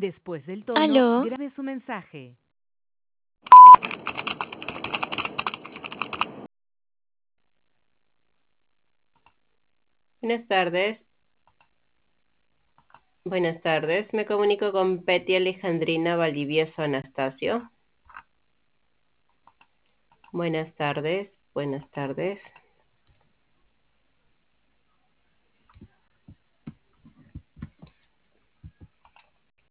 Después del tono, Aló, grabe su mensaje. Buenas tardes. Buenas tardes. Me comunico con Petty Alejandrina Valdivieso Anastasio. Buenas tardes. Buenas tardes.